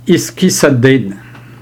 Iskisadden.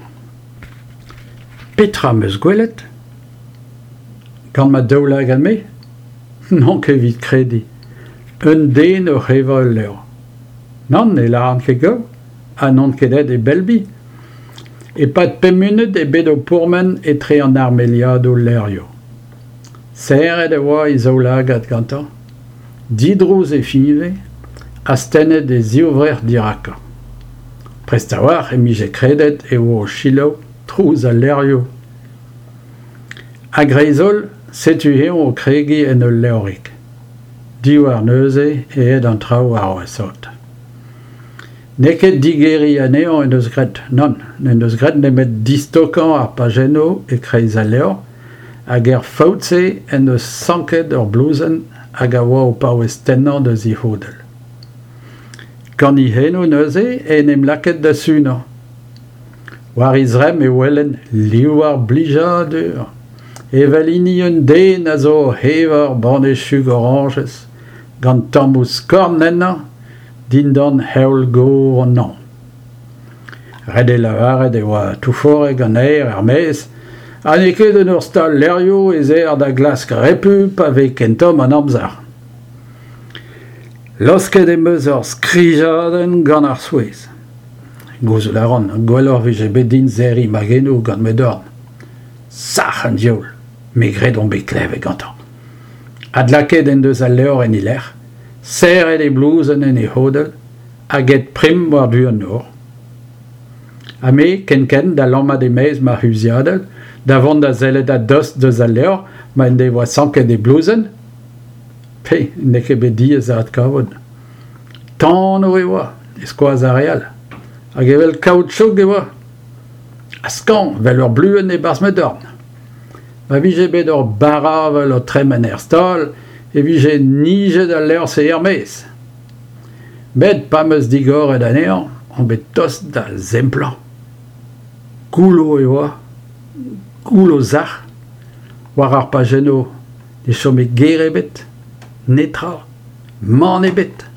Petra meus gwelet? Gant ma daoulag al me? Non ket vit kredi. Un den o c'heva ul leur. Non, e la an ket gav, a non kedet e belbi. E pat 5 munut e bet o pourmen etre an armeliad o lerio. Serret e oa i zaoulagad gantañ. Didrouz e finive, a stennet e ziovrer diraka. Prest a war e mije kredet e oa o chilo trouz a lerio. A greizol, setu eo o kregi en ul leorik. Diwar neuze e ed an traoù ar oesot. Neket digeri aneo en eus gret, non, en eus gret nemet distokan ar pageno e kreiz a leo, hag fautse en eus sanket ur blouzen hag a oa o paouez tennan deus i hodel. Gant i heno neuze en em laket da sunañ. War izrem e welen liwar blijadur. Evalini un den a zo hevar banechug oranges, gant tammous korn enna, dindan heol go an an. Red e lavaret e oa toufore gant eir ar mez, ha neket un ur stal lerio ez er da glask repu pa ve kentom an amzar. Losket e meus ur skrijadenn gant ar souez. Gouzout a ran, gwellor vije bet din zeri mageno gant medorn. Sach an diol, me gred on bet klev e gantañ. Adlaket en deus al leur en iler, serret e blouzen en e hodel, hag et prim war du an nor. Ha me, ken da lammad e mez ma huziadel, da vont da zellet a dost deus al leur, ma en de oa sanket e blouzen, pe, neke bet diez a at kavod. Tan o e oa, eskoaz a real. Hag evel kaoutchouk e oa. Askan, vel ur bluen e bars medorn. Ma vije bet ur baravel o tremen er stal, e vije nijet al leur se hermez. Bet pa meus digoret anean, on bet tost da zemplan. Goulo e oa, goulo zach, war ar pageno ne chome gere bet, netra, man e bet.